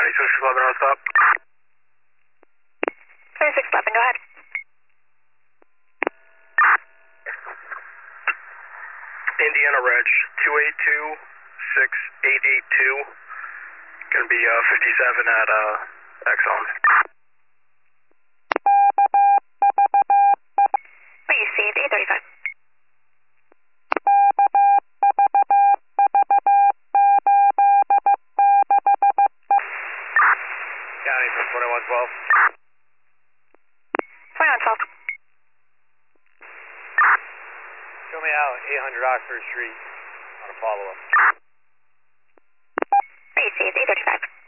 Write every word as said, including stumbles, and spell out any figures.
ninety-six eleven, on stop. twenty-six eleven, go ahead. Indiana Reg, two eight two, six eight eight two. Gonna be uh, fifty-seven at uh, Exxon. Received, eight thirty-five. County from twenty-one twelve. twenty-one twelve. Show me out eight hundred Oxford Street on a follow-up. Received, eight thirty-five.